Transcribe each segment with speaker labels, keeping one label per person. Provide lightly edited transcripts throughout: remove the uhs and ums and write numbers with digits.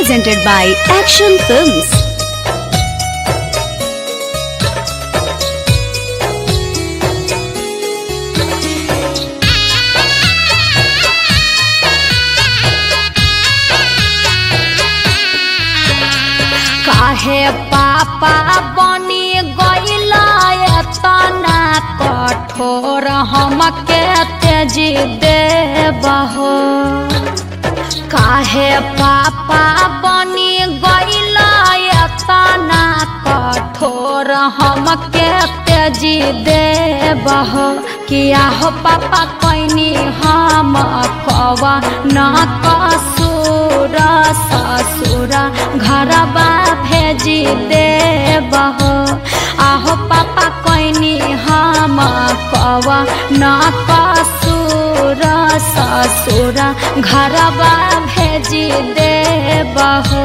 Speaker 1: presented by Action Films.
Speaker 2: काहे पापा बनी गइला एतना कठोर हमके तेजी देबहो। काहे पापा बनी गइला एतना कठोर हमके तेजी देबहो। किया हो पापा कोइनी हम कवा न कसूर ससुर घरबा भेजी देबहो। आहो पापा कोइनी हम कवा न कसूर ससुर घरबा भेजी देबहो।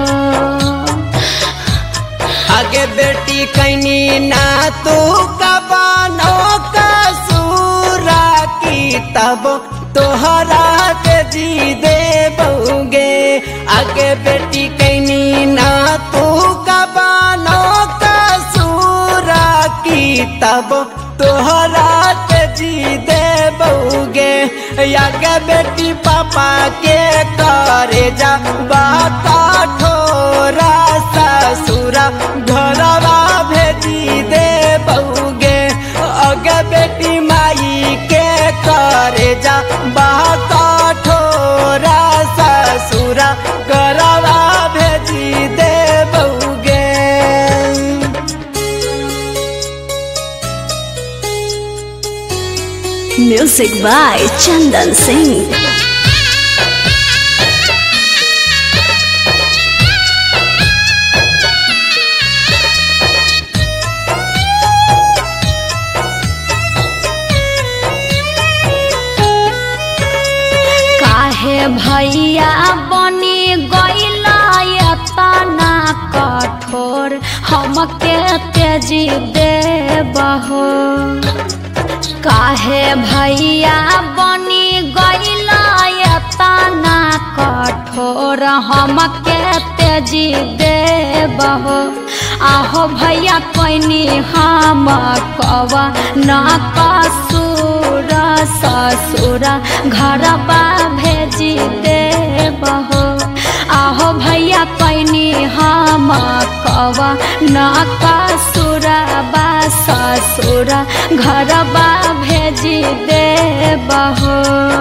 Speaker 3: आगे बेटी कैनी ना तू कबानो कसूरा की तब तोहरा तेजी देबोगे। आगे बेटी कैनी ना तू कबानो कसूरा की तब तोहरा तेजी देबोगे। आगे बेटी पापा के करे जा बात ठोरा ससुरा घरवा भेजी देबोगे। अगे बेटी माई के करे जा बात ठोरा ससुरा घरवा भेजी देबोगे।
Speaker 1: Music by Chandan Singh.
Speaker 2: काहे भैया बनी गइला एतना कठोर हमके तेजी देबहो। काहे भैया बनी गइला एतना कठोर हमके तेजी देबहो। आहो भैया कोइनी हम कवा न कसूर ससुर घरबा भेजी देबहो। आहो भैया कोइनी हम कवा न कसूर ससुर घरबा भेजी देबहो।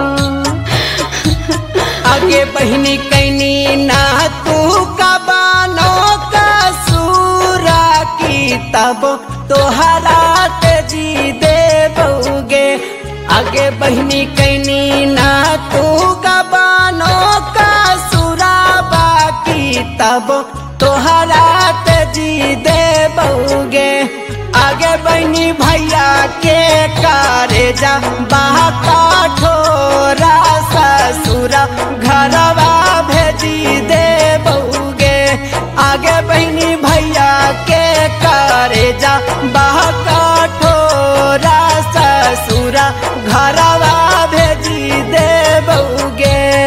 Speaker 3: आगे बहिनी कैनी ना तू कबानो कसूरा की तब तोहरा तेजी देबोगे। आगे बहिनी कैनी ना तू कबानो कसूरा बाकी तब तोहरा तेजी देबोगे। आगे बहनी भैया के करे जा बात ठोरा ससुरा घरवा भेजी देबोगे। आगे बहनी भैया के करे जा बात ठोरा ससुरा घरवा भेजी देबोगे।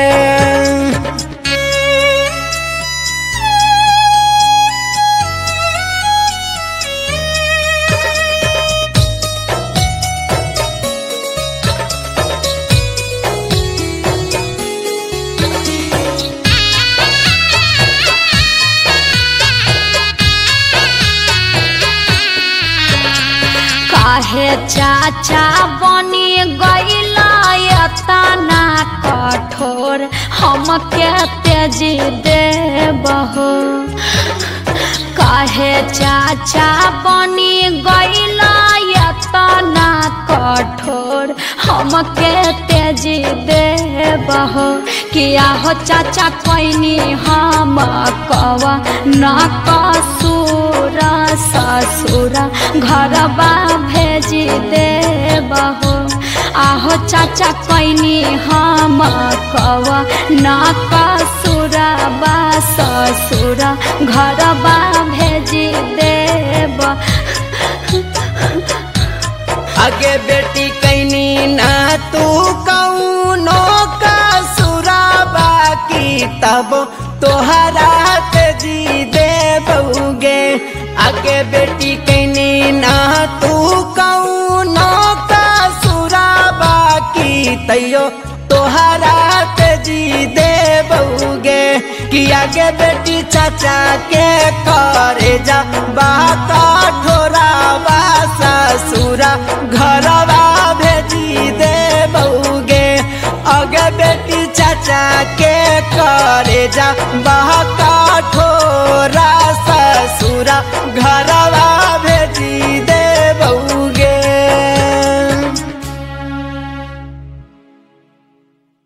Speaker 2: काहे चाचा बनी गइला एतना कठोर हमके तेजी देबहो। काहे चाचा बनी गइला एतना कठोर हमके तेजी देबहो। किया हो चाचा कोइनी हम कवा न कसूर ससुर घरबा भेजी देबहो। आहो चाचा कोइनी हम कवा न कसूर ससुर घरबा भेजी देब।
Speaker 3: आगे बेटी कैनी ना तू कौनो का सुराबा की तब तोहरा आगे बेटी कैनी ना तू कौनो का सुरा बाकी तैयो तोहरा तेजी देबोगे कि आगे बेटी चाचा के करे जा बाका ठोरा बा ससुरा घरवा भेजी देबोगे आगे बेटी चाचा के करे जा बाका ठोरा ससुरा घरवा